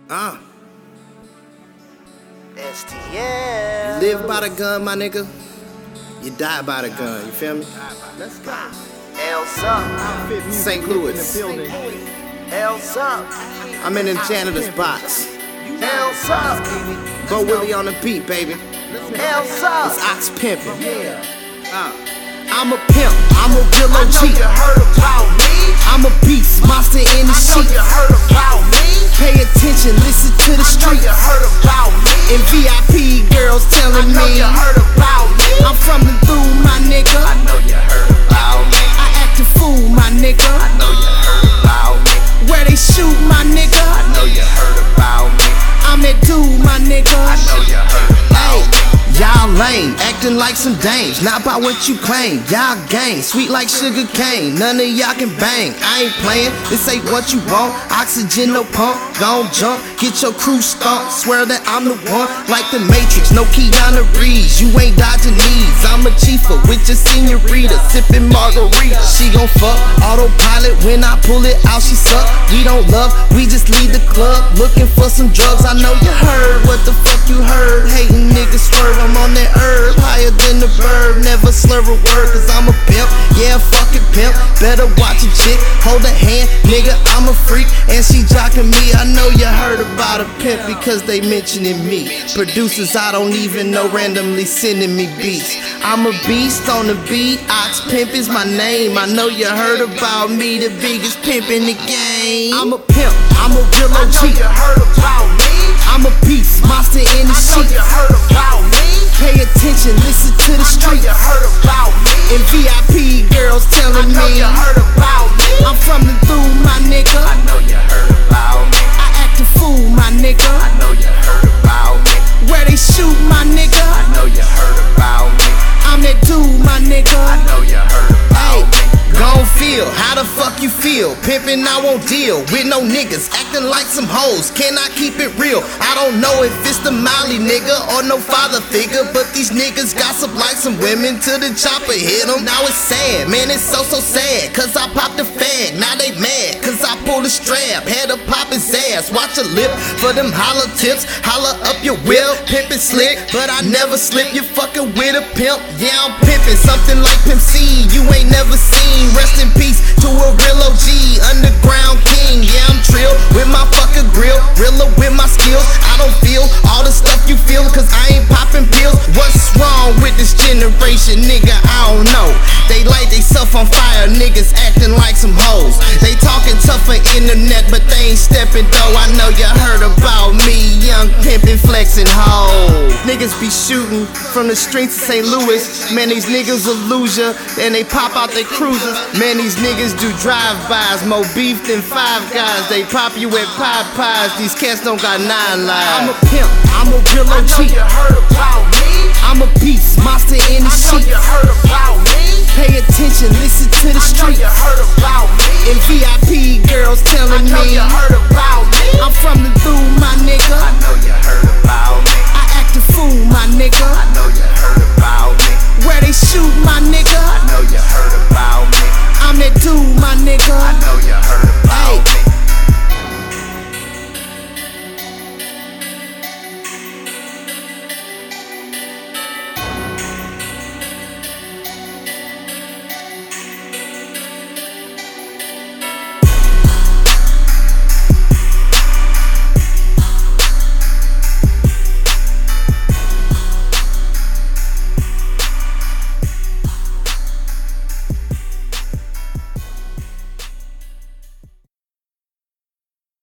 STL. Live by the gun, my nigga. You die by the gun, you feel me? Let's go. L's up. St. Louis. L's up. I'm in the janitor's box. L's up. Bo Willie on the beat, baby. L's up. It's Ox pimpin'. I'm a pimp, I'm a real I know OG. you heard about me. I'm a beast, monster in the I know sheets. you heard about me. Pay attention, listen to the I know streets. you heard about me. And VIP girls I telling know me you heard about me. I'm from the through, my nigga. I know you heard about me. I act a fool, my nigga. I know you heard about me. Where they shoot, my nigga. I know you heard about me. I'm that dude, my nigga. I know you heard about me. Y'all lame, acting like some dames, not by what you claim. Y'all gang, sweet like sugar cane. None of y'all can bang. I ain't playing, this ain't what you want. Oxygen, no pump, gon' jump, get your crew stumped. Swear that I'm the one, like the Matrix, no Keanu Reeves. You ain't dodging knees. I'm a chiefer with your senorita, sipping margarita. She gon' fuck autopilot when I pull it out. She suck. We don't love, we just leave the club looking for some drugs. I know you heard what the fuck you heard. Hating niggas swerve. I'm on that herb, higher than the bird. Never slur a word, cause I'm a pimp. Yeah, fucking pimp. Better watch a chick, hold a hand, nigga, I'm a freak. And she jocking me. I know you heard about a pimp because they mentioning me. Producers I don't even know randomly sending me beats. I'm a beast on the beat, Ox Pimp is my name. I know you heard about me, the biggest pimp in the game. I'm a pimp, I'm a real I know OG. you heard about me. I'm a beast, monster in the I know sheets. you heard about me. Pay attention, listen to the I know streets. you heard about me. And VIP girls I telling know me you heard about me. I'm from the through, my nigga. I know you heard about me. I act a fool, my nigga. I know you heard about me. Where they shoot, my nigga. I know you heard about me. I'm that dude, my nigga. I know you heard Hey, about me. gon' feel, how the fuck you feel? Pimpin', I won't deal with no niggas acting like some hoes. Can I keep it real? I don't know if it's the Molly nigga or no father figure, but these niggas gossip like some women till the chopper hit them. Now it's sad, man, it's so sad, cause I popped the fag. Now they mad, cause I pulled a strap, had to pop his ass. Watch your lip for them holler tips, holler up your whip. Pimpin' slick, but I never slip. You fucking with a pimp, yeah, I'm pimpin'. Something like Pimp C, you ain't never seen. Rest in peace to a real OG, underground king. Yeah, I'm trill with my fucking grill, realer with my skills. I don't feel all the stuff you feel, cause I ain't popping pills. What's wrong with this generation, nigga? I don't know. They light they self on fire, niggas acting like some hoes. They talking tough for internet, but they ain't stepping though. I know you heard about me, young pimpin' flexing hoes. Niggas be shooting from the streets of St. Louis. Man, these niggas will lose ya, and they pop out their cruisers. Man, these niggas do drive-bys, more beef than Five Guys. They pop you at Popeyes, these cats don't got 9 lives. I'm a pimp, I'm a real I know OG. you heard about me. I'm a beast, monster in the I know sheets. you heard about me. Pay attention, listen to the I know streets. you heard about me. And VIP girls I telling know me you heard about me. I'm from the through, my nigga. I know you heard about me. I act a fool, my nigga. I know you heard about me. Where they shoot, my nigga. I know you heard about me. I'm that dude, my nigga. I know